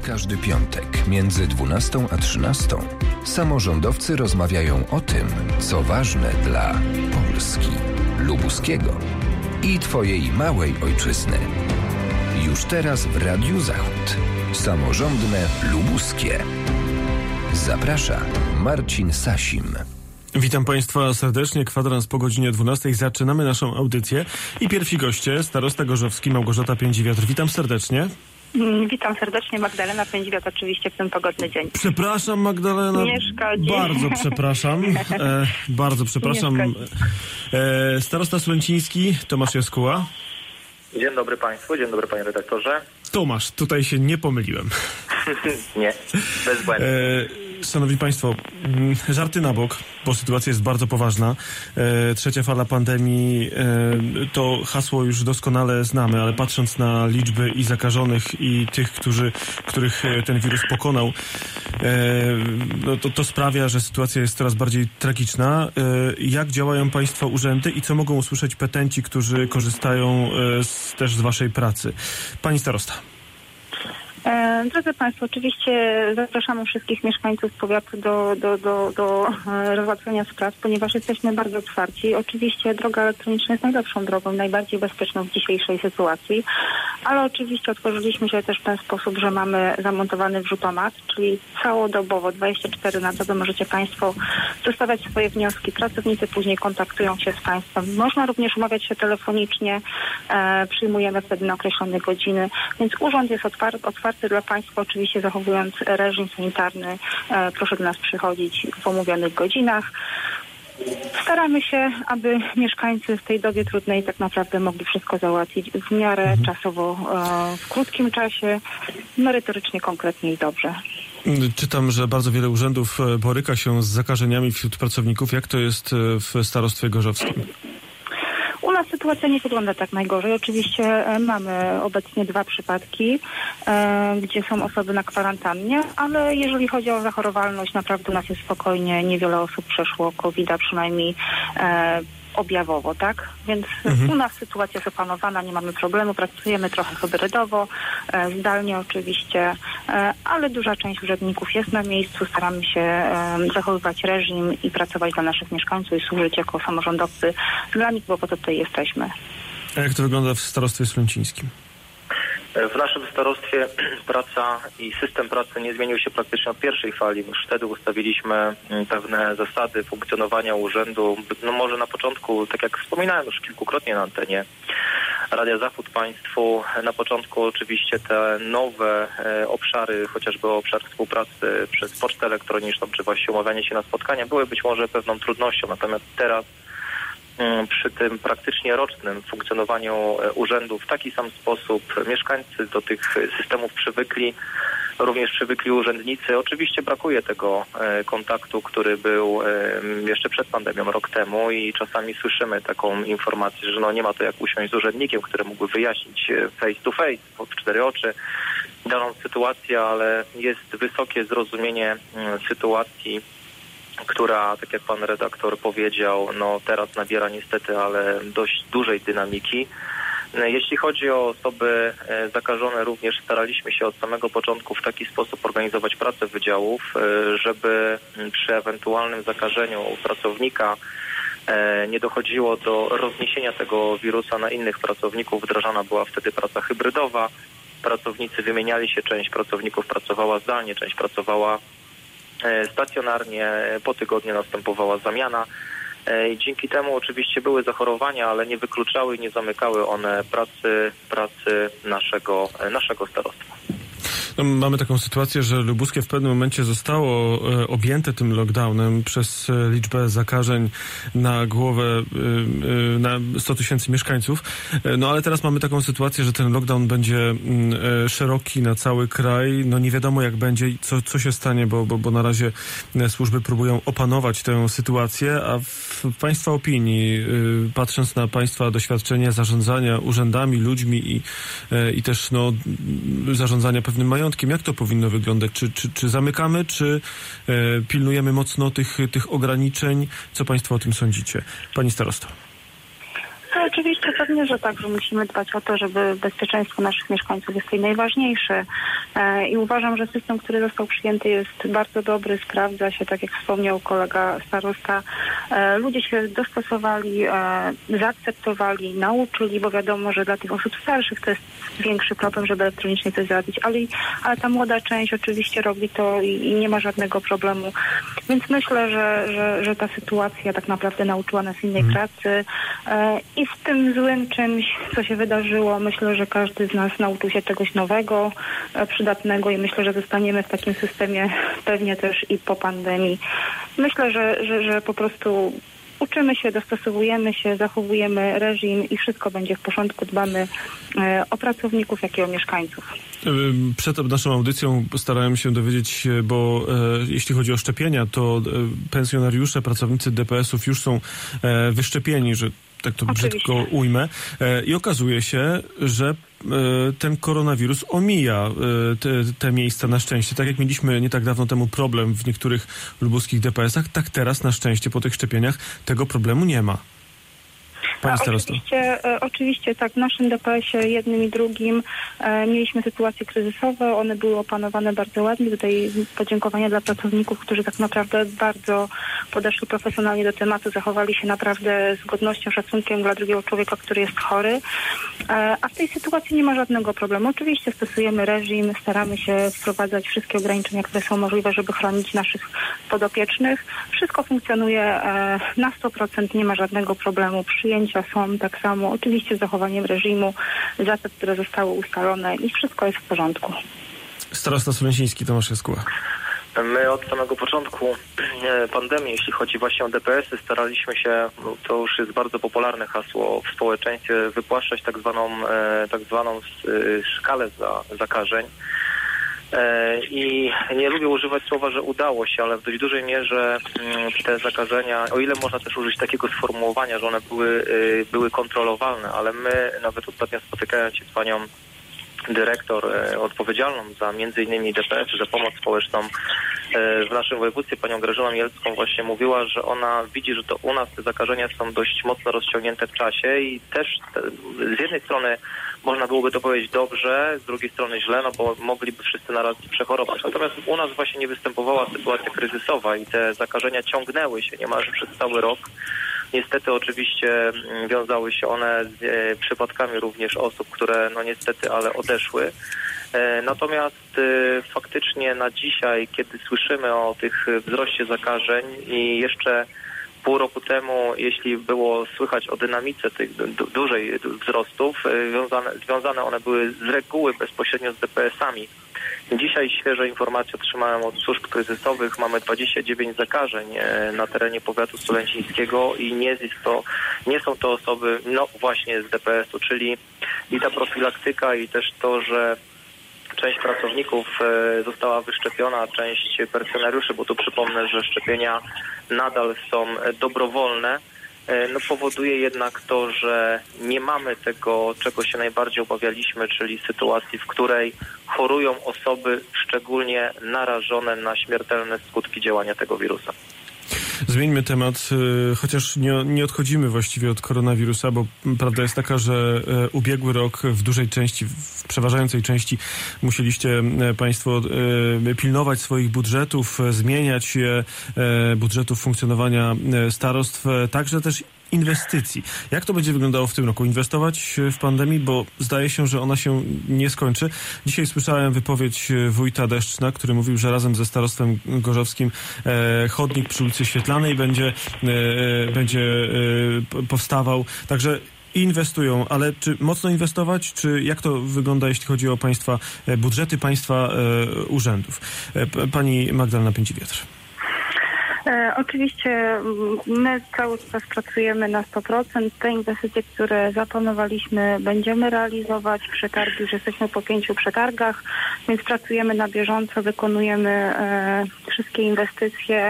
Każdy piątek między 12 a 13 samorządowcy rozmawiają o tym, co ważne dla Polski, lubuskiego i Twojej małej ojczyzny. Już teraz w Radiu Zachód. Samorządne lubuskie. Zaprasza Marcin Sasim. Witam Państwa serdecznie. Kwadrans po godzinie 12. Zaczynamy naszą audycję. I pierwsi goście, starosta gorzowski Małgorzata Pędziwiatr. Witam serdecznie. Witam serdecznie, Magdalena Pędziwiatr oczywiście w ten pogodny dzień. Przepraszam, Magdalena. Nie szkodzi. Bardzo przepraszam. Bardzo przepraszam. Starosta Słęciński, Tomasz Jaskuła. Dzień dobry Państwu, dzień dobry Panie redaktorze. Tomasz, tutaj się nie pomyliłem. Nie, bez błędu. Szanowni Państwo, żarty na bok, bo sytuacja jest bardzo poważna. Trzecia fala pandemii, to hasło już doskonale znamy, ale patrząc na liczby i zakażonych, i tych, których ten wirus pokonał, to sprawia, że sytuacja jest coraz bardziej tragiczna. Jak działają Państwa urzędy i co mogą usłyszeć petenci, którzy korzystają też z Waszej pracy? Pani starosta. Drodzy Państwo, oczywiście zapraszamy wszystkich mieszkańców powiatu do rozwiązania spraw, ponieważ jesteśmy bardzo otwarci. Oczywiście droga elektroniczna jest najlepszą drogą, najbardziej bezpieczną w dzisiejszej sytuacji, ale oczywiście otworzyliśmy się też w ten sposób, że mamy zamontowany wrzutomat, czyli całodobowo 24 na dobę możecie Państwo zostawiać swoje wnioski. Pracownicy później kontaktują się z Państwem. Można również umawiać się telefonicznie, przyjmujemy wtedy na określone godziny, więc urząd jest otwarty dla Państwa, oczywiście zachowując reżim sanitarny. Proszę do nas przychodzić w omówionych godzinach. Staramy się, aby mieszkańcy w tej dobie trudnej tak naprawdę mogli wszystko załatwić w miarę czasowo, w krótkim czasie, merytorycznie, konkretnie i dobrze. Czytam, że bardzo wiele urzędów boryka się z zakażeniami wśród pracowników. Jak to jest w starostwie gorzowskim? U nas sytuacja nie wygląda tak najgorzej. Oczywiście mamy obecnie 2 przypadki, gdzie są osoby na kwarantannie, ale jeżeli chodzi o zachorowalność, naprawdę u nas jest spokojnie. Niewiele osób przeszło COVID-a, przynajmniej objawowo, tak? Więc u nas sytuacja jest opanowana, nie mamy problemu, pracujemy trochę hybrydowo, zdalnie oczywiście, ale duża część urzędników jest na miejscu, staramy się zachowywać reżim i pracować dla naszych mieszkańców i służyć jako samorządowcy dla nich, bo po to tutaj jesteśmy. A jak to wygląda w starostwie słęcińskim? W naszym starostwie praca i system pracy nie zmienił się praktycznie od pierwszej fali. Już wtedy ustawiliśmy pewne zasady funkcjonowania urzędu. No może na początku, tak jak wspominałem już kilkukrotnie na antenie Radia Zachód Państwu, na początku oczywiście te nowe obszary, chociażby obszar współpracy przez pocztę elektroniczną, czy właśnie umawianie się na spotkania, były być może pewną trudnością. Natomiast teraz przy tym praktycznie rocznym funkcjonowaniu urzędu w taki sam sposób mieszkańcy do tych systemów przywykli, również przywykli urzędnicy. Oczywiście brakuje tego kontaktu, który był jeszcze przed pandemią rok temu i czasami słyszymy taką informację, że nie ma to jak usiąść z urzędnikiem, który mógłby wyjaśnić face to face, w 4 oczy daną sytuację, ale jest wysokie zrozumienie sytuacji, która, tak jak pan redaktor powiedział, teraz nabiera niestety, ale dość dużej dynamiki. Jeśli chodzi o osoby zakażone, również staraliśmy się od samego początku w taki sposób organizować pracę wydziałów, żeby przy ewentualnym zakażeniu pracownika nie dochodziło do rozniesienia tego wirusa na innych pracowników. Wdrażana była wtedy praca hybrydowa. Pracownicy wymieniali się, część pracowników pracowała zdalnie, część pracowała stacjonarnie, po tygodniu następowała zamiana. Dzięki temu oczywiście były zachorowania, ale nie wykluczały i nie zamykały one pracy naszego starostwa. Mamy taką sytuację, że Lubuskie w pewnym momencie zostało objęte tym lockdownem przez liczbę zakażeń na głowę na 100 000 mieszkańców. Ale teraz mamy taką sytuację, że ten lockdown będzie szeroki na cały kraj. Nie wiadomo jak będzie, co się stanie, bo na razie służby próbują opanować tę sytuację, a w Państwa opinii, patrząc na Państwa doświadczenie zarządzania urzędami, ludźmi i też zarządzania pewnym majątkiem, jak to powinno wyglądać? Czy zamykamy, czy pilnujemy mocno tych ograniczeń? Co Państwo o tym sądzicie? Pani starosto. oczywiście pewnie, że tak, że musimy dbać o to, żeby bezpieczeństwo naszych mieszkańców jest tutaj najważniejsze. I uważam, że system, który został przyjęty, jest bardzo dobry, sprawdza się, tak jak wspomniał kolega starosta. Ludzie się dostosowali, zaakceptowali, nauczyli, bo wiadomo, że dla tych osób starszych to jest większy problem, żeby elektronicznie coś załatwić, ale ta młoda część oczywiście robi to i nie ma żadnego problemu. Więc myślę, że ta sytuacja tak naprawdę nauczyła nas innej pracy i w tym złym czymś, co się wydarzyło, myślę, że każdy z nas nauczył się czegoś nowego, przydatnego i myślę, że zostaniemy w takim systemie pewnie też i po pandemii. Myślę, że po prostu uczymy się, dostosowujemy się, zachowujemy reżim i wszystko będzie w porządku. Dbamy o pracowników, jak i o mieszkańców. Przed naszą audycją starałem się dowiedzieć, bo jeśli chodzi o szczepienia, to pensjonariusze, pracownicy DPS-ów już są wyszczepieni, że tak to brzydko ujmę. I okazuje się, że ten koronawirus omija te miejsca na szczęście. Tak jak mieliśmy nie tak dawno temu problem w niektórych lubuskich DPS-ach, tak teraz na szczęście po tych szczepieniach tego problemu nie ma. Pani starosto. Oczywiście tak, w naszym DPS-ie jednym i drugim mieliśmy sytuacje kryzysowe, one były opanowane bardzo ładnie. Tutaj podziękowania dla pracowników, którzy tak naprawdę bardzo podeszli profesjonalnie do tematu, zachowali się naprawdę z godnością, szacunkiem dla drugiego człowieka, który jest chory. A w tej sytuacji nie ma żadnego problemu. Oczywiście stosujemy reżim, staramy się wprowadzać wszystkie ograniczenia, które są możliwe, żeby chronić naszych podopiecznych. Wszystko funkcjonuje na 100%, nie ma żadnego problemu. Przyjęcia są tak samo, oczywiście z zachowaniem reżimu, zasad, które zostały ustalone i wszystko jest w porządku. Starosta Sulęziński, Tomasz Jaskóła. My od samego początku pandemii, jeśli chodzi właśnie o DPS-y, staraliśmy się, to już jest bardzo popularne hasło w społeczeństwie, wypłaszczać tak zwaną skalę zakażeń. I nie lubię używać słowa, że udało się, ale w dość dużej mierze te zakażenia, o ile można też użyć takiego sformułowania, że one były kontrolowalne, ale my nawet ostatnio spotykając się z panią dyrektor odpowiedzialną za między innymi DPS, za pomoc społeczną w naszym województwie, panią Grażyną Mielecką, właśnie mówiła, że ona widzi, że to u nas te zakażenia są dość mocno rozciągnięte w czasie i też z jednej strony można byłoby to powiedzieć dobrze, z drugiej strony źle, no bo mogliby wszyscy naraz przechorować. Natomiast u nas właśnie nie występowała sytuacja kryzysowa i te zakażenia ciągnęły się niemalże przez cały rok. Niestety oczywiście wiązały się one z przypadkami również osób, które no niestety, ale odeszły. Natomiast faktycznie na dzisiaj, kiedy słyszymy o tych wzroście zakażeń i jeszcze pół roku temu, jeśli było słychać o dynamice tych dużej wzrostów, związane one były z reguły bezpośrednio z DPS-ami. Dzisiaj świeże informacje otrzymałem od służb kryzysowych. Mamy 29 zakażeń na terenie powiatu sulęzińskiego i nie są to osoby właśnie z DPS-u, czyli i ta profilaktyka i też to, że część pracowników została wyszczepiona, część pensjonariuszy, bo tu przypomnę, że szczepienia nadal są dobrowolne, powoduje jednak to, że nie mamy tego, czego się najbardziej obawialiśmy, czyli sytuacji, w której chorują osoby szczególnie narażone na śmiertelne skutki działania tego wirusa. Zmieńmy temat, chociaż nie odchodzimy właściwie od koronawirusa, bo prawda jest taka, że ubiegły rok w dużej części, w przeważającej części musieliście państwo pilnować swoich budżetów, zmieniać je, budżetów funkcjonowania starostw, także też inwestycji. Jak to będzie wyglądało w tym roku? Inwestować w pandemii, bo zdaje się, że ona się nie skończy. Dzisiaj słyszałem wypowiedź wójta Deszczna, który mówił, że razem ze starostwem gorzowskim chodnik przy ulicy Świetlanej będzie powstawał. Także inwestują, ale czy mocno inwestować, czy jak to wygląda, jeśli chodzi o państwa budżety, państwa urzędów? Pani Magdalena Pięciwiatr. Oczywiście my cały czas pracujemy na 100%. Te inwestycje, które zaplanowaliśmy, będziemy realizować. Przetargi, już jesteśmy po 5 przetargach, więc pracujemy na bieżąco, wykonujemy wszystkie inwestycje.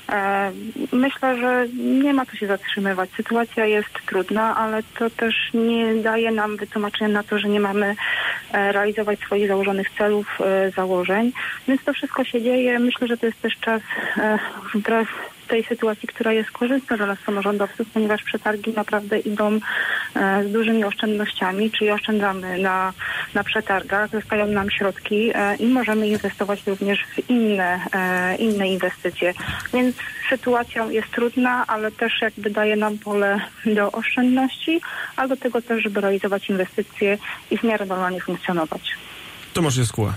Myślę, że nie ma co się zatrzymywać. Sytuacja jest trudna, ale to też nie daje nam wytłumaczenia na to, że nie mamy realizować swoich założonych celów, założeń. Więc to wszystko się dzieje. Myślę, że to jest też czas wbrew tej sytuacji, która jest korzystna dla nas samorządowców, ponieważ przetargi naprawdę idą z dużymi oszczędnościami, czyli oszczędzamy na przetargach, zostają nam środki i możemy inwestować również w inne inwestycje. Więc sytuacja jest trudna, ale też jakby daje nam pole do oszczędności, a do tego też, żeby realizować inwestycje i w miarę normalnie funkcjonować. Tomasz Jaskóła.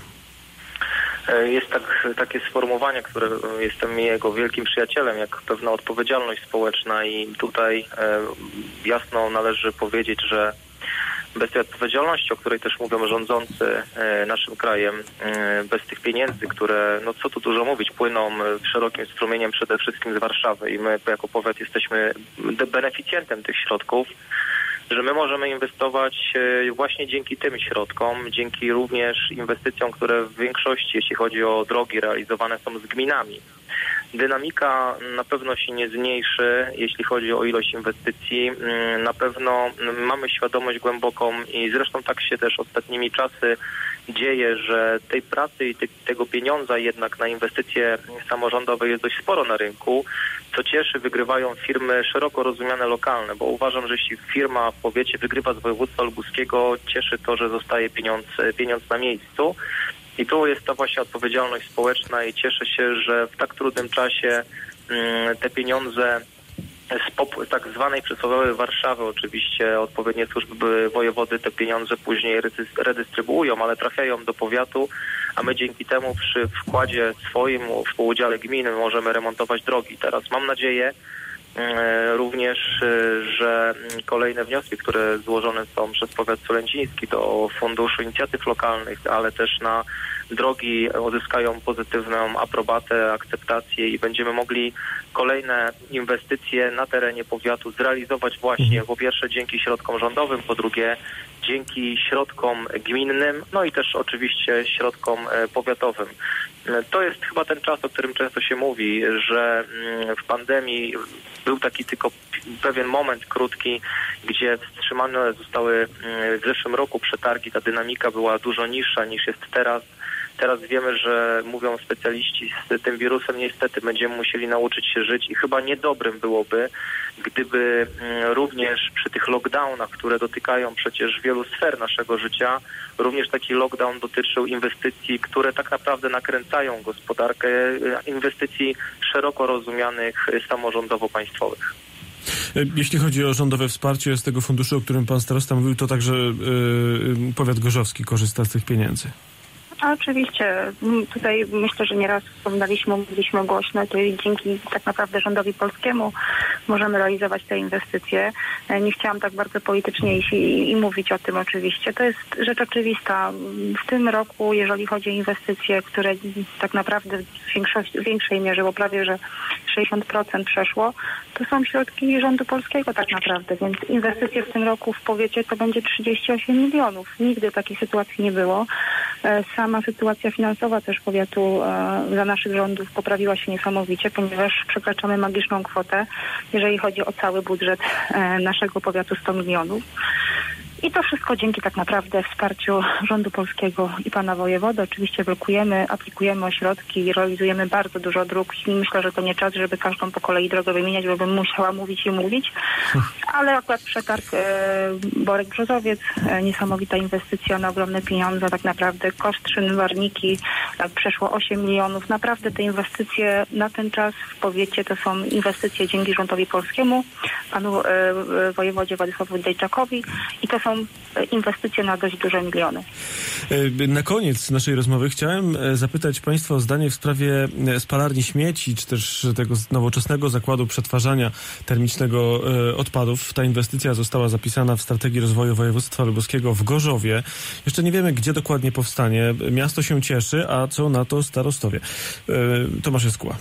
Jest takie sformułowanie, które jestem jego wielkim przyjacielem, jak pewna odpowiedzialność społeczna i tutaj jasno należy powiedzieć, że bez tej odpowiedzialności, o której też mówią rządzący naszym krajem, bez tych pieniędzy, które, no co tu dużo mówić, płyną szerokim strumieniem przede wszystkim z Warszawy i my jako powiat jesteśmy beneficjentem tych środków, że my możemy inwestować właśnie dzięki tym środkom, dzięki również inwestycjom, które w większości, jeśli chodzi o drogi, realizowane są z gminami. Dynamika na pewno się nie zmniejszy, jeśli chodzi o ilość inwestycji. Na pewno mamy świadomość głęboką i zresztą tak się też ostatnimi czasy dzieje, że tej pracy i tego pieniądza jednak na inwestycje samorządowe jest dość sporo na rynku. Co cieszy, wygrywają firmy szeroko rozumiane lokalne, bo uważam, że jeśli firma w powiecie wygrywa z województwa lubuskiego, cieszy to, że zostaje pieniądz na miejscu. I tu jest ta właśnie odpowiedzialność społeczna i cieszę się, że w tak trudnym czasie te pieniądze z tak zwanej przysłowiowej Warszawy, oczywiście odpowiednie służby wojewody te pieniądze później redystrybuują, ale trafiają do powiatu, a my dzięki temu przy wkładzie swoim, współudziale gminy możemy remontować drogi. Teraz mam nadzieję również, że kolejne wnioski, które złożone są przez powiat sulęciński do Funduszu Inicjatyw Lokalnych, ale też na drogi uzyskają pozytywną aprobatę, akceptację i będziemy mogli kolejne inwestycje na terenie powiatu zrealizować właśnie po pierwsze dzięki środkom rządowym, po drugie dzięki środkom gminnym, no i też oczywiście środkom powiatowym. To jest chyba ten czas, o którym często się mówi, że w pandemii był taki tylko pewien moment krótki, gdzie wstrzymane zostały w zeszłym roku przetargi, ta dynamika była dużo niższa niż jest teraz. Teraz wiemy, że mówią specjaliści, z tym wirusem niestety będziemy musieli nauczyć się żyć i chyba niedobrym byłoby, gdyby również przy tych lockdownach, które dotykają przecież wielu sfer naszego życia, również taki lockdown dotyczył inwestycji, które tak naprawdę nakręcają gospodarkę, inwestycji szeroko rozumianych samorządowo-państwowych. Jeśli chodzi o rządowe wsparcie z tego funduszu, o którym pan starosta mówił, to także powiat gorzowski korzysta z tych pieniędzy. A oczywiście, tutaj myślę, że nieraz mówiliśmy głośno, to dzięki tak naprawdę rządowi polskiemu możemy realizować te inwestycje. Nie chciałam tak bardzo politycznie i mówić o tym oczywiście. To jest rzecz oczywista. W tym roku, jeżeli chodzi o inwestycje, które tak naprawdę w większej mierze, bo prawie że 60% przeszło, to są środki rządu polskiego tak naprawdę, więc inwestycje w tym roku w powiecie to będzie 38 milionów. Nigdy takiej sytuacji nie było. Sama sytuacja finansowa też powiatu za naszych rządów poprawiła się niesamowicie, ponieważ przekraczamy magiczną kwotę, jeżeli chodzi o cały budżet naszego powiatu 100 milionów. I to wszystko dzięki tak naprawdę wsparciu rządu polskiego i pana wojewody. Oczywiście aplikujemy o środki, realizujemy bardzo dużo dróg i myślę, że to nie czas, żeby każdą po kolei drogę wymieniać, bo bym musiała mówić i mówić. Ale akurat przetarg Borek-Brzozowiec, niesamowita inwestycja na ogromne pieniądze. Tak naprawdę koszt Szyn-Warniki przeszło 8 milionów. Naprawdę te inwestycje na ten czas w powiecie to są inwestycje dzięki rządowi polskiemu, panu wojewodzie Władysławowi Dejczakowi i to są inwestycje na dość duże miliony. Na koniec naszej rozmowy chciałem zapytać państwa o zdanie w sprawie spalarni śmieci, czy też tego nowoczesnego zakładu przetwarzania termicznego odpadów. Ta inwestycja została zapisana w strategii rozwoju województwa lubuskiego w Gorzowie. Jeszcze nie wiemy, gdzie dokładnie powstanie. Miasto się cieszy, a co na to starostowie? Tomasz Jaskóła.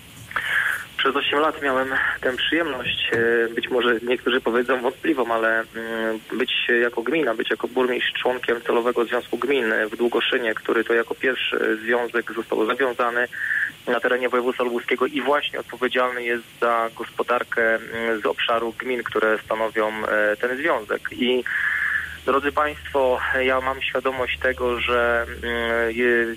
Przez 8 lat miałem tę przyjemność, być może niektórzy powiedzą wątpliwą, ale być jako gmina, być jako burmistrz członkiem celowego związku gmin w Długoszynie, który to jako pierwszy związek został zawiązany na terenie województwa lubuskiego i właśnie odpowiedzialny jest za gospodarkę z obszaru gmin, które stanowią ten związek. I drodzy Państwo, ja mam świadomość tego, że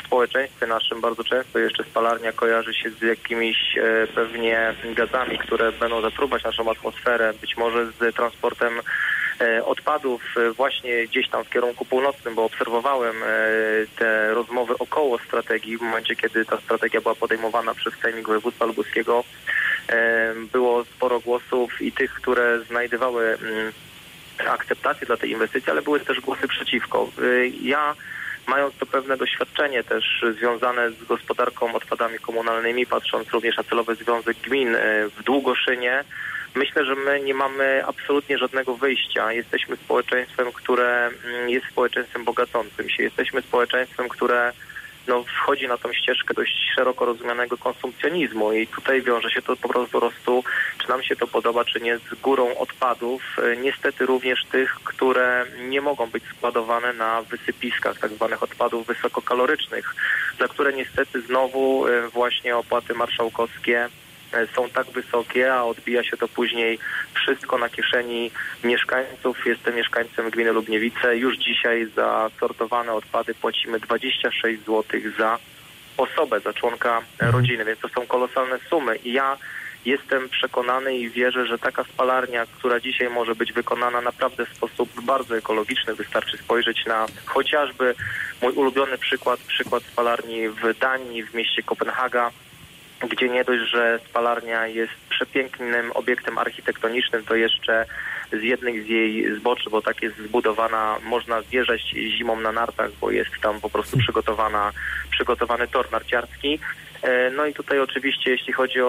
społeczeństwie naszym bardzo często jeszcze spalarnia kojarzy się z jakimiś pewnie gazami, które będą zatruwać naszą atmosferę, być może z transportem odpadów właśnie gdzieś tam w kierunku północnym, bo obserwowałem te rozmowy około strategii. W momencie, kiedy ta strategia była podejmowana przez Sejmik Województwa Lubuskiego, było sporo głosów i tych, które znajdowały akceptację dla tej inwestycji, ale były też głosy przeciwko. Ja, mając to pewne doświadczenie też związane z gospodarką odpadami komunalnymi, patrząc również na Celowy Związek Gmin w Długoszynie, myślę, że my nie mamy absolutnie żadnego wyjścia. Jesteśmy społeczeństwem, które jest społeczeństwem bogacącym się. Jesteśmy społeczeństwem, które wchodzi na tą ścieżkę dość szeroko rozumianego konsumpcjonizmu i tutaj wiąże się to po prostu, czy nam się to podoba, czy nie, z górą odpadów. Niestety również tych, które nie mogą być składowane na wysypiskach tak zwanych odpadów wysokokalorycznych, za które niestety znowu właśnie opłaty marszałkowskie są tak wysokie, a odbija się to później wszystko na kieszeni mieszkańców. Jestem mieszkańcem gminy Lubniewice. Już dzisiaj za sortowane odpady płacimy 26 zł za osobę, za członka rodziny, więc to są kolosalne sumy. I ja jestem przekonany i wierzę, że taka spalarnia, która dzisiaj może być wykonana naprawdę w sposób bardzo ekologiczny, wystarczy spojrzeć na chociażby mój ulubiony przykład spalarni w Danii, w mieście Kopenhaga, gdzie nie dość, że spalarnia jest przepięknym obiektem architektonicznym, to jeszcze z jednych z jej zbocz, bo tak jest zbudowana, można zjeżdżać zimą na nartach, bo jest tam po prostu przygotowany tor narciarski. No i tutaj oczywiście, jeśli chodzi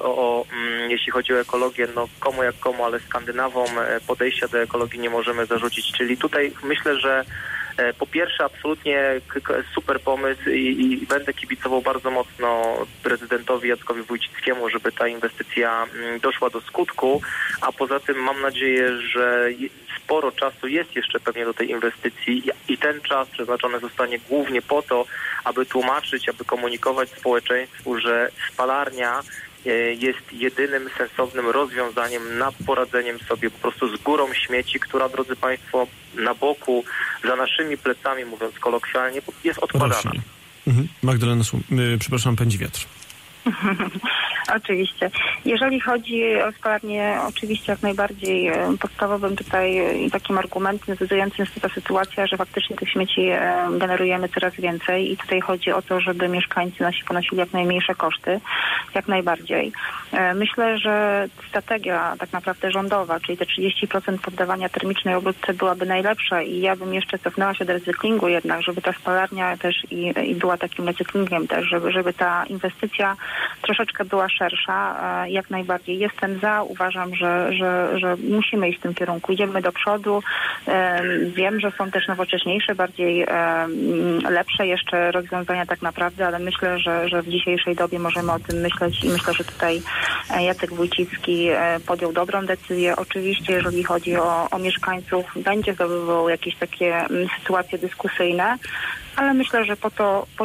o ekologię, komu jak komu, ale Skandynawom podejścia do ekologii nie możemy zarzucić. Czyli tutaj myślę, że po pierwsze absolutnie super pomysł i będę kibicował bardzo mocno prezydentowi Jackowi Wójcickiemu, żeby ta inwestycja doszła do skutku, a poza tym mam nadzieję, że sporo czasu jest jeszcze pewnie do tej inwestycji i ten czas przeznaczony zostanie głównie po to, aby tłumaczyć, aby komunikować społeczeństwu, że spalarnia jest jedynym sensownym rozwiązaniem na poradzeniem sobie po prostu z górą śmieci, która, drodzy Państwo, na boku, za naszymi plecami, mówiąc kolokwialnie, jest odkładana. Magdalena, przepraszam, pędzi wiatr. Oczywiście. Jeżeli chodzi o spalarnię, oczywiście jak najbardziej podstawowym tutaj takim argumentem decydującym jest ta sytuacja, że faktycznie tych śmieci generujemy coraz więcej i tutaj chodzi o to, żeby mieszkańcy nasi ponosili jak najmniejsze koszty, jak najbardziej. Myślę, że strategia tak naprawdę rządowa, czyli te 30% poddawania termicznej obróbce byłaby najlepsza i ja bym jeszcze cofnęła się do recyklingu jednak, żeby ta spalarnia też i była takim recyklingiem też, żeby ta inwestycja troszeczkę była szersza, jak najbardziej. Jestem za, uważam, że musimy iść w tym kierunku. Idziemy do przodu. Wiem, że są też nowocześniejsze, bardziej lepsze jeszcze rozwiązania tak naprawdę, ale myślę, że w dzisiejszej dobie możemy o tym myśleć i myślę, że tutaj Jacek Wójcicki podjął dobrą decyzję. Oczywiście, jeżeli chodzi o mieszkańców, będzie zdobywał jakieś takie sytuacje dyskusyjne, ale myślę, że po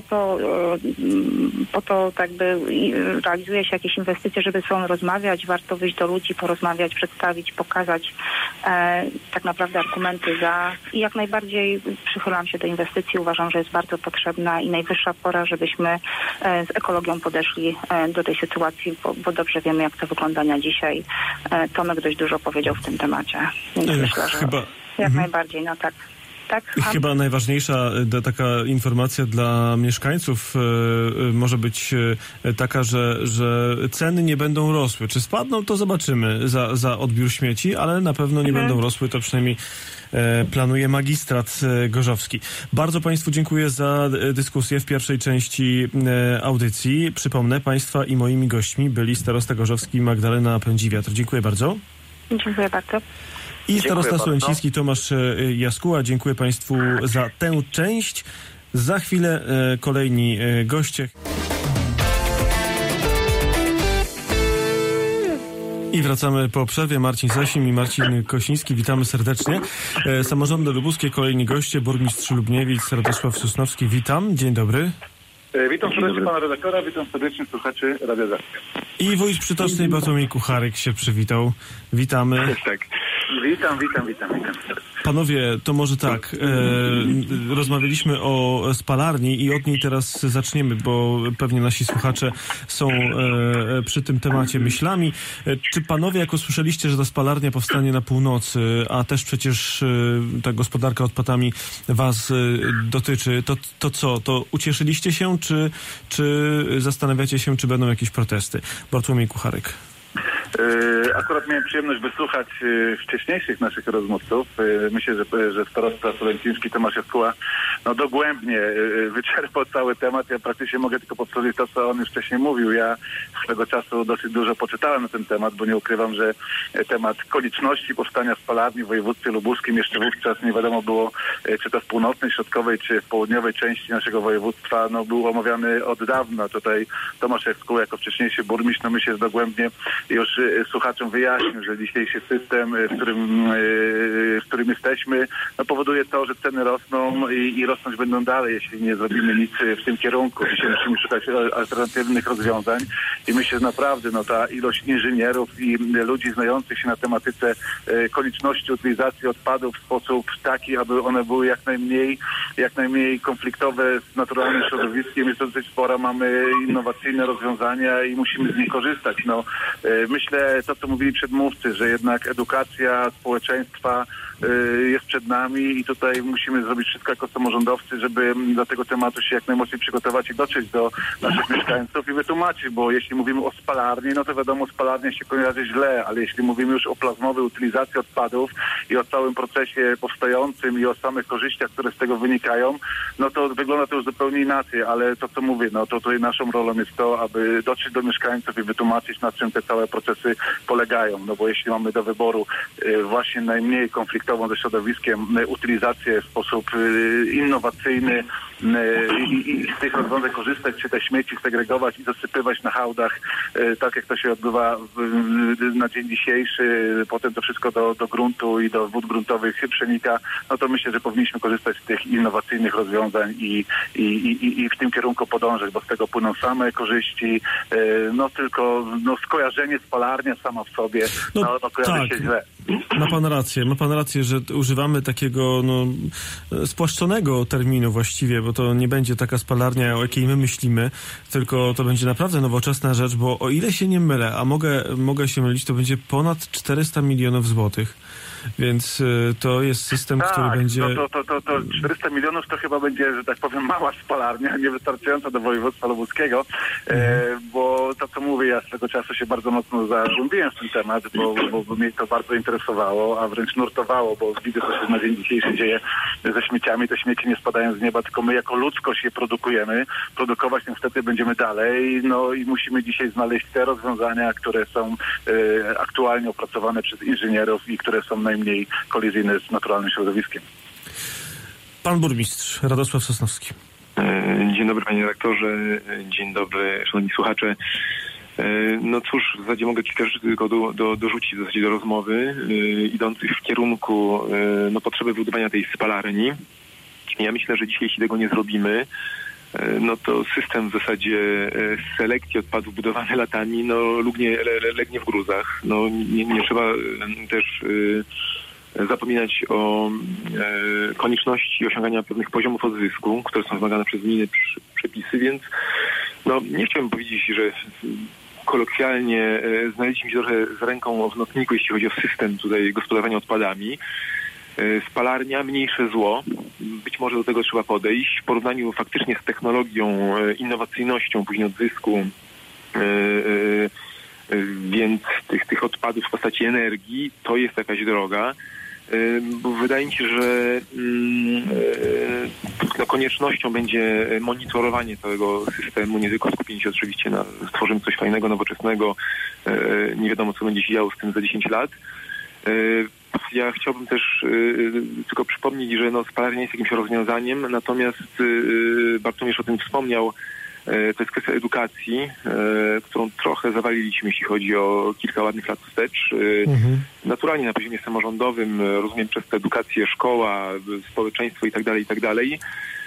to tak by realizuje się jakieś inwestycje, żeby z sobą rozmawiać, warto wyjść do ludzi, porozmawiać, przedstawić, pokazać tak naprawdę argumenty za i jak najbardziej przychylam się do inwestycji. Uważam, że jest bardzo potrzebna i najwyższa pora, żebyśmy z ekologią podeszli do tej sytuacji, bo dobrze wiemy, jak to wygląda na dzisiaj. Tomek dość dużo powiedział w tym temacie, więc myślę, że jak najbardziej, tak. Chyba najważniejsza taka informacja dla mieszkańców może być taka, że ceny nie będą rosły. Czy spadną, to zobaczymy za odbiór śmieci, ale na pewno nie będą rosły, to przynajmniej planuje magistrat gorzowski. Bardzo Państwu dziękuję za dyskusję w pierwszej części audycji. Przypomnę, Państwa i moimi gośćmi byli starosta gorzowski Magdalena Pędzi-Wiatr. Dziękuję bardzo. Dziękuję bardzo. I starosta Sulęciński Tomasz Jaskuła. Dziękuję Państwu za tę część. Za chwilę kolejni goście. I wracamy po przerwie. Marcin Sasin i Marcin Kosiński. Witamy serdecznie. Samorządy lubuskie, kolejni goście. Burmistrz Lubniewic, Radosław Sosnowski. Witam. Dzień dobry. Witam serdecznie pana redaktora, witam serdecznie słuchaczy Radia Zachwy. I wójt Przytocznej Bartłomiej Kucharek się przywitał. Witamy. Tak. Witam. Panowie, to może tak, rozmawialiśmy o spalarni i od niej teraz zaczniemy, bo pewnie nasi słuchacze są przy tym temacie myślami. Czy panowie, jak usłyszeliście, że ta spalarnia powstanie na północy, a też przecież ta gospodarka odpadami was dotyczy, to co? To ucieszyliście się, czy zastanawiacie się, czy będą jakieś protesty? Bartłomiej Kucharek. Akurat miałem przyjemność wysłuchać wcześniejszych naszych rozmówców. Myślę, że starosta Solęciński Tomasz Jaskóła dogłębnie wyczerpał cały temat. Ja praktycznie mogę tylko powtórzyć to, co on już wcześniej mówił. Ja swego czasu dosyć dużo poczytałem na ten temat, bo nie ukrywam, że temat konieczności powstania spalarni w województwie lubuskim jeszcze wówczas nie wiadomo było, czy to w północnej, środkowej, czy w południowej części naszego województwa, był omawiany od dawna. Tutaj Tomasz Jaskóła jako wcześniejszy burmistrz, myślę, że dogłębnie już słuchaczom wyjaśnił, że dzisiejszy system, w którym jesteśmy, powoduje to, że ceny rosną i rosnąć będą dalej, jeśli nie zrobimy nic w tym kierunku. Dzisiaj musimy szukać alternatywnych rozwiązań i myślę, że naprawdę ta ilość inżynierów i ludzi znających się na tematyce konieczności utylizacji odpadów w sposób taki, aby one były jak najmniej konfliktowe z naturalnym środowiskiem jest dosyć spora. Mamy innowacyjne rozwiązania i musimy z nich korzystać. Myślę, to co mówili przedmówcy, że jednak edukacja społeczeństwa jest przed nami i tutaj musimy zrobić wszystko jako samorządowcy, żeby do tego tematu się jak najmocniej przygotować i dotrzeć do naszych mieszkańców i wytłumaczyć, bo jeśli mówimy o spalarni, to wiadomo, spalarnia się kojarzy źle, ale jeśli mówimy już o plazmowej utylizacji odpadów i o całym procesie powstającym i o samych korzyściach, które z tego wynikają, to wygląda to już zupełnie inaczej, ale to co mówię, to tutaj naszą rolą jest to, aby dotrzeć do mieszkańców i wytłumaczyć, na czym te całe procesy polegają, bo jeśli mamy do wyboru właśnie najmniej konfliktową ze środowiskiem utylizację w sposób innowacyjny i z tych rozwiązań korzystać, czy te śmieci segregować i zasypywać na hałdach, tak jak to się odbywa na dzień dzisiejszy, potem to wszystko do gruntu i do wód gruntowych przenika, to myślę, że powinniśmy korzystać z tych innowacyjnych rozwiązań i w tym kierunku podążać, bo z tego płyną same korzyści, tylko skojarzenie spalarnia sama w sobie kojarzy się źle. Ma pan rację, że używamy takiego spłaszczonego terminu właściwie, bo to nie będzie taka spalarnia, o jakiej my myślimy, tylko to będzie naprawdę nowoczesna rzecz, bo o ile się nie mylę, a mogę się mylić, to będzie ponad 400 milionów złotych. Więc to jest system, który będzie... To 400 milionów to chyba będzie, że tak powiem, mała spalarnia, niewystarczająca do województwa lubuskiego, bo to co mówię, ja swego czasu się bardzo mocno zagłębiłem w ten temat, bo mnie to bardzo interesowało, a wręcz nurtowało, bo widzę, co się na dzień dzisiejszy dzieje ze śmieciami. Te śmieci nie spadają z nieba, tylko my jako ludzkość je produkujemy. Produkować niestety będziemy dalej, i musimy dzisiaj znaleźć te rozwiązania, które są aktualnie opracowane przez inżynierów i które są najmniej kolizyjne z naturalnym środowiskiem. Pan burmistrz Radosław Sosnowski. Dzień dobry, panie redaktorze. Dzień dobry, szanowni słuchacze. Cóż, w zasadzie mogę kilka rzeczy tylko dorzucić w zasadzie do rozmowy, idących w kierunku potrzeby wybudowania tej spalarni. Ja myślę, że dzisiaj, jeśli tego nie zrobimy, to system w zasadzie selekcji odpadów budowany latami, legnie w gruzach. Nie trzeba też zapominać o konieczności osiągania pewnych poziomów odzysku, które są wymagane przez unijne przepisy, więc nie chciałbym powiedzieć, że kolokwialnie znaleźliśmy się trochę z ręką w nocniku, jeśli chodzi o system tutaj gospodarowania odpadami. Spalarnia, mniejsze zło. Być może do tego trzeba podejść. W porównaniu faktycznie z technologią, innowacyjnością, później odzysku, więc tych odpadów w postaci energii, to jest jakaś droga. Bo wydaje mi się, że koniecznością będzie monitorowanie całego systemu, nie tylko skupienie się oczywiście na stworzymy coś fajnego, nowoczesnego, nie wiadomo co będzie się działo z tym za 10 lat. Ja chciałbym też tylko przypomnieć, że spalarnia jest jakimś rozwiązaniem, natomiast Bartłomiej już o tym wspomniał, to jest kwestia edukacji, którą trochę zawaliliśmy, jeśli chodzi o kilka ładnych lat wstecz. Naturalnie na poziomie samorządowym, rozumiem, przez tę edukację szkoła, społeczeństwo i tak dalej.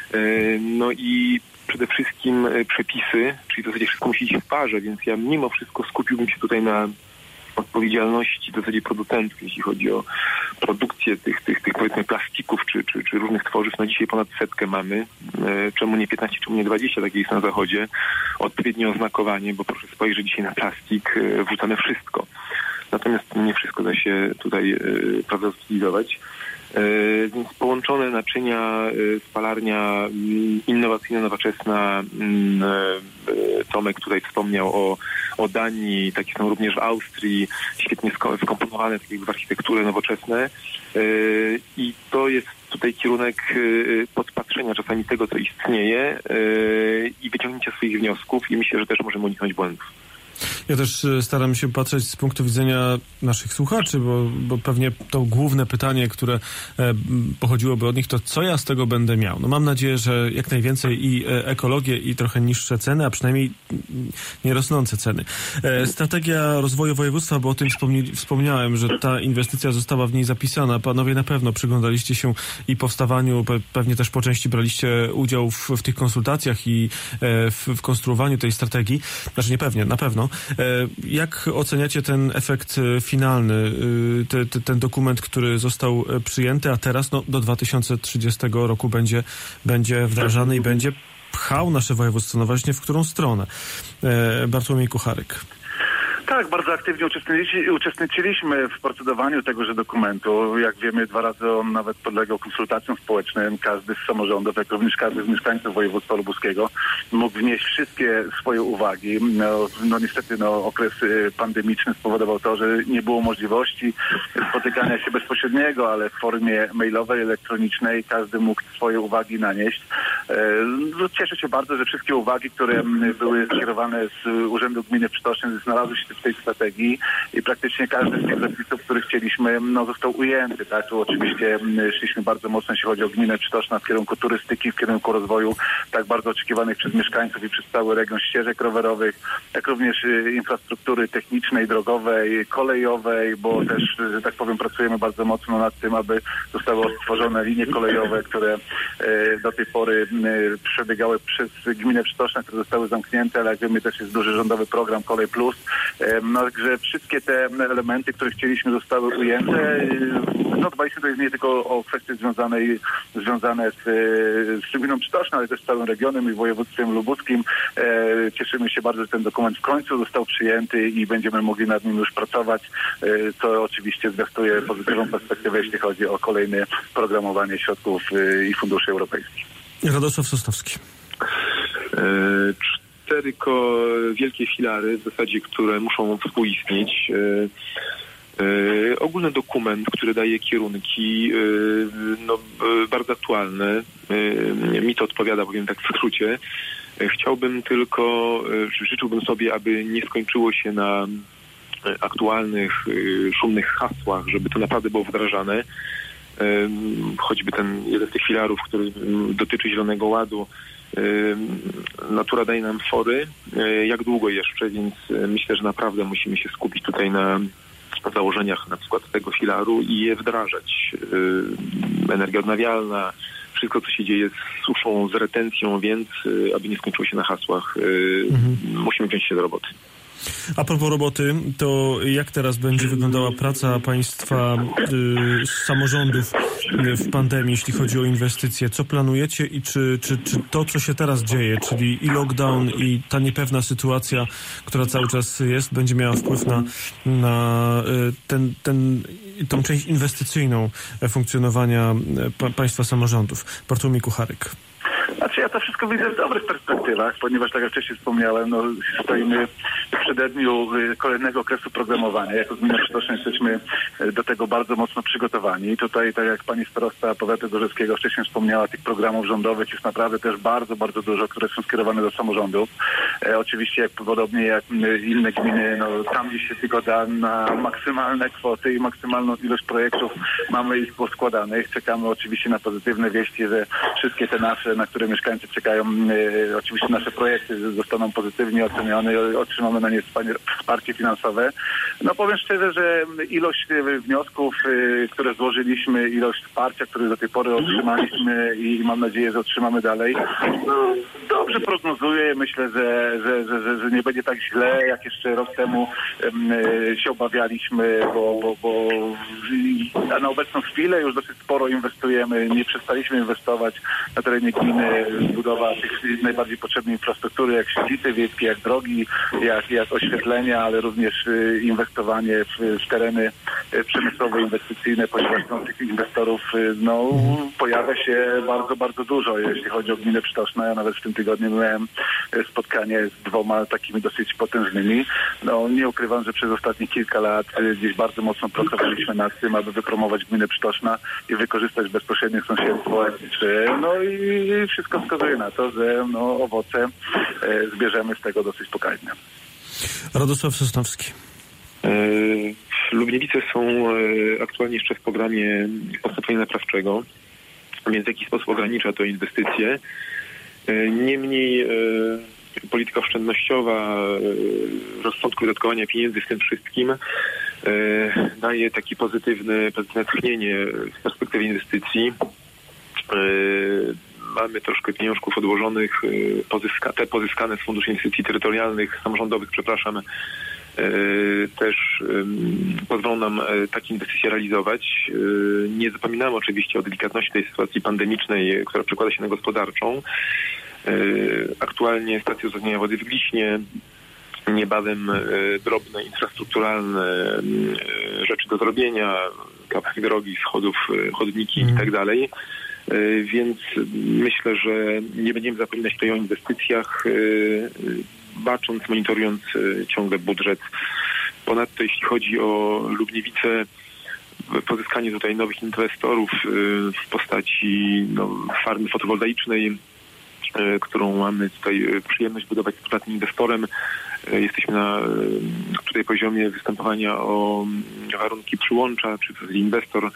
I przede wszystkim przepisy, czyli w zasadzie wszystko musi iść w parze, więc ja mimo wszystko skupiłbym się tutaj na odpowiedzialności w zasadzie producentów, jeśli chodzi o produkcję tych powiedzmy plastików czy różnych tworzyw. No dzisiaj ponad 100 mamy. Czemu nie 15, czemu nie 20, tak jest na zachodzie. Odpowiednie oznakowanie, bo proszę spojrzeć dzisiaj na plastik, wrzucamy wszystko. Natomiast nie wszystko da się tutaj prawda zutylizować. Więc połączone naczynia, spalarnia innowacyjna, nowoczesna. Tomek tutaj wspomniał o Danii, takie są również w Austrii, świetnie skomponowane tak jakby w architekturę nowoczesne. I to jest tutaj kierunek podpatrzenia czasami tego, co istnieje i wyciągnięcia swoich wniosków i myślę, że też możemy uniknąć błędów. Ja też staram się patrzeć z punktu widzenia naszych słuchaczy, bo pewnie to główne pytanie, które pochodziłoby od nich, to co ja z tego będę miał? No mam nadzieję, że jak najwięcej i ekologię, i trochę niższe ceny, a przynajmniej nie rosnące ceny. Strategia rozwoju województwa, bo o tym wspomniałem, że ta inwestycja została w niej zapisana. Panowie na pewno przyglądaliście się i powstawaniu, pewnie też po części braliście udział w tych konsultacjach i w konstruowaniu tej strategii. Znaczy nie pewnie, na pewno. Jak oceniacie ten efekt finalny, ten dokument, który został przyjęty, a teraz do 2030 roku będzie wdrażany i będzie pchał nasze województwo, no właśnie w którą stronę? Bartłomiej Kucharek. Tak, bardzo aktywnie uczestniczyliśmy w procedowaniu tegoże dokumentu. Jak wiemy, 2 razy on nawet podlegał konsultacjom społecznym. Każdy z samorządów, jak również każdy z mieszkańców województwa lubuskiego mógł wnieść wszystkie swoje uwagi. No niestety okres pandemiczny spowodował to, że nie było możliwości spotykania się bezpośredniego, ale w formie mailowej, elektronicznej każdy mógł swoje uwagi nanieść. Cieszę się bardzo, że wszystkie uwagi, które były skierowane z Urzędu Gminy Przytocznej, znalazły się w tej strategii i praktycznie każdy z tych zapisów, które chcieliśmy, został ujęty. Tak? Tu oczywiście szliśmy bardzo mocno, jeśli chodzi o gminę Przytoczna, w kierunku turystyki, w kierunku rozwoju tak bardzo oczekiwanych przez mieszkańców i przez cały region ścieżek rowerowych, jak również infrastruktury technicznej, drogowej, kolejowej, bo też, że tak powiem, pracujemy bardzo mocno nad tym, aby zostały stworzone linie kolejowe, które do tej pory przebiegały przez gminę Przytoczna, które zostały zamknięte, ale jak wiemy, też jest duży rządowy program Kolej Plus. Także wszystkie te elementy, które chcieliśmy, zostały ujęte. Dbaliśmy tutaj nie tylko o kwestie związane z gminą Przytoczną, ale też z całym regionem i województwem lubuskim. Cieszymy się bardzo, że ten dokument w końcu został przyjęty i będziemy mogli nad nim już pracować, co oczywiście zwiastuje pozytywną perspektywę, jeśli chodzi o kolejne programowanie środków i funduszy europejskich. Radosław Sosnowski. 4 wielkie filary w zasadzie, które muszą współistnieć. Ogólny dokument, który daje kierunki, bardzo aktualne. Mi to odpowiada, powiem tak w skrócie. Chciałbym tylko, życzyłbym sobie, aby nie skończyło się na aktualnych, szumnych hasłach, żeby to naprawdę było wdrażane. Choćby ten jeden z tych filarów, który dotyczy Zielonego Ładu. Natura daje nam fory, jak długo jeszcze, więc myślę, że naprawdę musimy się skupić tutaj na założeniach na przykład tego filaru i je wdrażać. Energia odnawialna, wszystko co się dzieje z suszą, z retencją, więc aby nie skończyło się na hasłach, musimy wziąć się do roboty. A propos roboty, to jak teraz będzie wyglądała praca państwa samorządów w pandemii, jeśli chodzi o inwestycje? Co planujecie i czy to, co się teraz dzieje, czyli i lockdown, i ta niepewna sytuacja, która cały czas jest, będzie miała wpływ na tą część inwestycyjną funkcjonowania państwa samorządów? Bartłomiej Kucharek. Znaczy ja to wszystko widzę w dobrych perspektywach, ponieważ tak jak wcześniej wspomniałem, stoimy w przededniu kolejnego okresu programowania. Jako gmina Przytoczna jesteśmy do tego bardzo mocno przygotowani. Tutaj, tak jak pani starosta powiatu gorzeckiego wcześniej wspomniała, tych programów rządowych jest naprawdę też bardzo, bardzo dużo, które są skierowane do samorządów. Oczywiście podobnie jak inne gminy, tam gdzie się tylko da na maksymalne kwoty i maksymalną ilość projektów mamy ich poskładanych. Czekamy oczywiście na pozytywne wieści, że wszystkie te nasze, na które mieszkańcy czekają, oczywiście nasze projekty zostaną pozytywnie ocenione i otrzymamy na nie wsparcie finansowe. Powiem szczerze, że ilość wniosków, które złożyliśmy, ilość wsparcia, które do tej pory otrzymaliśmy i mam nadzieję, że otrzymamy dalej, dobrze prognozuję. Myślę, że że nie będzie tak źle, jak jeszcze rok temu się obawialiśmy, bo na obecną chwilę już dosyć sporo inwestujemy, nie przestaliśmy inwestować na terenie gminy, budowa tych najbardziej potrzebnej infrastruktury, jak świetlice wiejskie, jak drogi, jak oświetlenia, ale również inwestowanie w tereny przemysłowe, inwestycyjne, ponieważ tych inwestorów pojawia się bardzo, bardzo dużo, jeśli chodzi o gminę Przytoczna. Ja nawet w tym tygodniu miałem spotkanie z 2 takimi dosyć potężnymi. Nie ukrywam, że przez ostatnie kilka lat gdzieś bardzo mocno pracowaliśmy nad tym, aby wypromować gminę Przytoczna i wykorzystać bezpośrednie sąsiedztwo. I wszystko wskazuje na to, że owoce zbierzemy z tego dosyć pokaźne. Radosław Sosnowski. Lubniewice są aktualnie jeszcze w programie postępowania naprawczego, więc w jakiś sposób ogranicza to inwestycje. Niemniej polityka oszczędnościowa, rozsądku wydatkowania pieniędzy w tym wszystkim daje takie pozytywne tchnienie w perspektywie inwestycji. Mamy troszkę pieniążków odłożonych, te pozyskane z Funduszu Inwestycji Terytorialnych, samorządowych, też pozwolą nam takie inwestycje realizować. Nie zapominamy oczywiście o delikatności tej sytuacji pandemicznej, która przekłada się na gospodarczą. Aktualnie stacja uzupełniania wody w Gliśnie, niebawem drobne, infrastrukturalne rzeczy do zrobienia, kawałek drogi, schodów, chodniki i tak dalej. Więc myślę, że nie będziemy zapominać tutaj o inwestycjach, bacząc, monitorując ciągle budżet. Ponadto jeśli chodzi o Lubniewice, pozyskanie tutaj nowych inwestorów w postaci farmy fotowoltaicznej, którą mamy tutaj przyjemność budować z prywatnym inwestorem. Jesteśmy na tutaj poziomie występowania o warunki przyłącza, czy to inwestor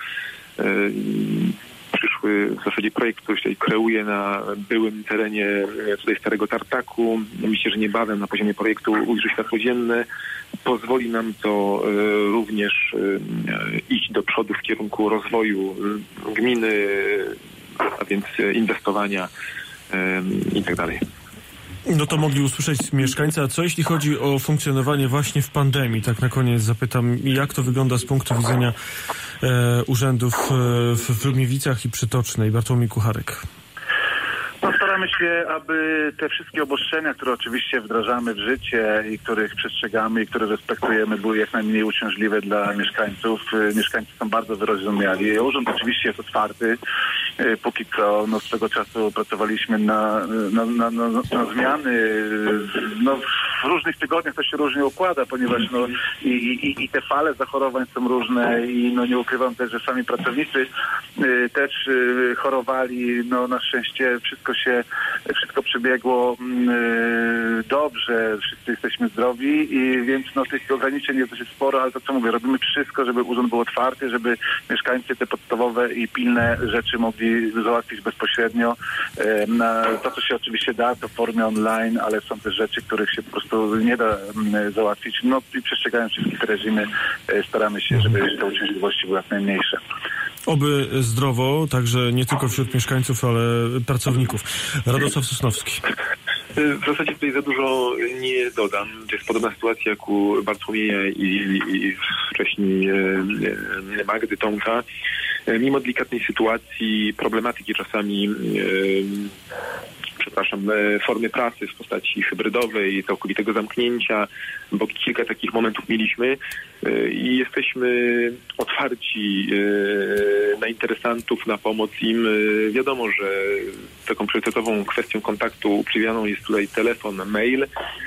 przyszły w zasadzie projekt, który się kreuje na byłym terenie tutaj Starego Tartaku. Myślę, że niebawem na poziomie projektu ujrzy światło dzienne. Pozwoli nam to również iść do przodu w kierunku rozwoju gminy, a więc inwestowania i tak dalej. To mogli usłyszeć mieszkańcy. A co jeśli chodzi o funkcjonowanie właśnie w pandemii? Tak na koniec zapytam, jak to wygląda z punktu widzenia urzędów w Lubniewicach i Przytocznej? Bartłomiej Kucharek. Staramy się, aby te wszystkie obostrzenia, które oczywiście wdrażamy w życie i których przestrzegamy i które respektujemy, były jak najmniej uciążliwe dla mieszkańców. Mieszkańcy są bardzo wyrozumiali. Urząd oczywiście jest otwarty. Póki co, z tego czasu pracowaliśmy na zmiany. W różnych tygodniach to się różnie układa, ponieważ i te fale zachorowań są różne i nie ukrywam też, że sami pracownicy też chorowali. Na szczęście wszystko przebiegło dobrze, wszyscy jesteśmy zdrowi i więc tych ograniczeń jest dosyć sporo, ale to co mówię, robimy wszystko, żeby urząd był otwarty, żeby mieszkańcy te podstawowe i pilne rzeczy mogli załatwić bezpośrednio. To, co się oczywiście da, to w formie online, ale są też rzeczy, których się po prostu nie da załatwić. I przestrzegając wszystkich reżimy, staramy się, żeby te uciążliwości były jak najmniejsze. Oby zdrowo, także nie tylko wśród mieszkańców, ale pracowników. Radosław Sosnowski. W zasadzie tutaj za dużo nie dodam. To jest podobna sytuacja jak u Bartłomieja i wcześniej Magdy, Tomka. Mimo delikatnej sytuacji, problematyki czasami formy pracy w postaci hybrydowej, całkowitego zamknięcia, bo kilka takich momentów mieliśmy i jesteśmy otwarci na interesantów, na pomoc im. Wiadomo, że taką priorytetową kwestią kontaktu uprzywianą jest tutaj telefon, mail.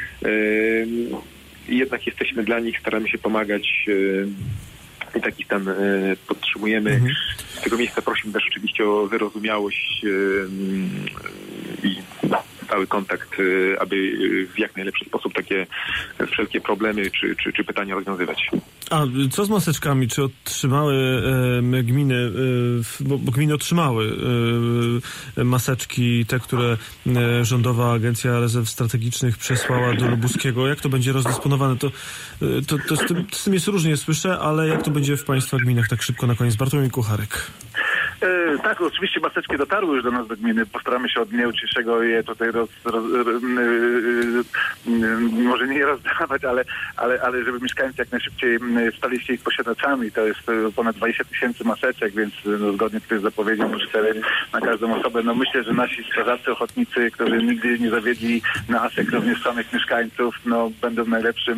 Jednak jesteśmy dla nich, staramy się pomagać i taki stan podtrzymujemy. Z tego miejsca prosimy też oczywiście o wyrozumiałość i stały kontakt, aby w jak najlepszy sposób takie wszelkie problemy czy pytania rozwiązywać. A co z maseczkami? Czy otrzymały gminy, bo gminy otrzymały maseczki, te, które Rządowa Agencja Rezerw Strategicznych przesłała do Lubuskiego? Jak to będzie rozdysponowane? To z tym jest różnie, słyszę, ale jak to będzie w Państwa gminach tak szybko na koniec? Bartłomiej Kucharek. Tak, oczywiście maseczki dotarły już do nas do gminy. Postaramy się od dnia jutrzejszego je tutaj może nie rozdawać, ale żeby mieszkańcy jak najszybciej stali się ich posiadaczami. To jest ponad 20 000 maseczek, więc zgodnie z zapowiedzią 4 na każdą osobę. No myślę, że nasi strażacy, ochotnicy, którzy nigdy nie zawiedli na asektownie samych mieszkańców, no będą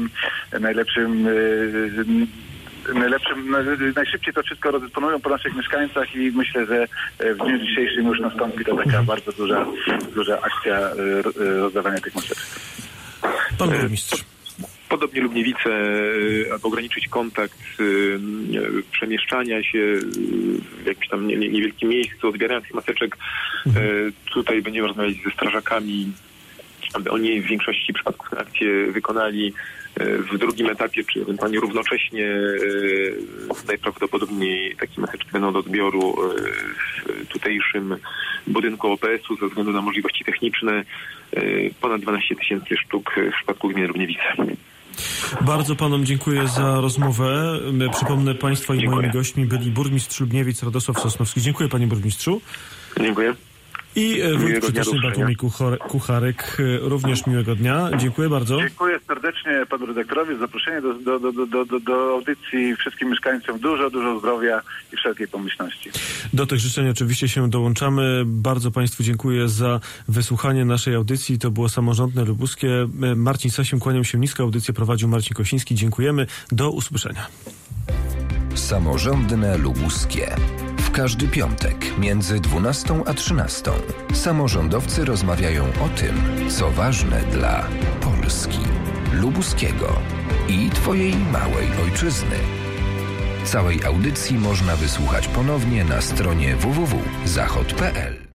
najszybciej to wszystko rozdysponują po naszych mieszkańcach i myślę, że w dniu dzisiejszym już nastąpi to taka bardzo duża akcja rozdawania tych maseczek. Pan burmistrz. Podobnie Lubniewice, aby ograniczyć kontakt, przemieszczania się w jakimś tam niewielkim miejscu, odbierania tych maseczek. Tutaj będziemy rozmawiać ze strażakami, aby oni w większości przypadków tę akcję wykonali w drugim etapie, czy ewentualnie równocześnie. Najprawdopodobniej takie maseczki będą do odbioru w tutejszym budynku OPS-u ze względu na możliwości techniczne. Ponad 12 000 sztuk w przypadku gminy Lubniewice. Bardzo panom dziękuję za rozmowę. Przypomnę, państwa i moimi gośćmi byli burmistrz Lubniewic Radosław Sosnowski. Dziękuję, panie burmistrzu. Dziękuję. I wójt przyteczny Bartłomiej Kucharek. Również miłego dnia. Dziękuję bardzo. Dziękuję serdecznie panu redaktorowi za zaproszenie do audycji. Wszystkim mieszkańcom dużo zdrowia i wszelkiej pomyślności. Do tych życzeń oczywiście się dołączamy. Bardzo państwu dziękuję za wysłuchanie naszej audycji. To było Samorządne Lubuskie. Marcin Sasim, kłaniam się nisko. Audycję prowadził Marcin Kosiński. Dziękujemy. Do usłyszenia. Samorządne Lubuskie. W każdy piątek między 12 a 13 samorządowcy rozmawiają o tym, co ważne dla Polski, lubuskiego i twojej małej ojczyzny. Całej audycji można wysłuchać ponownie na stronie www.zachod.pl.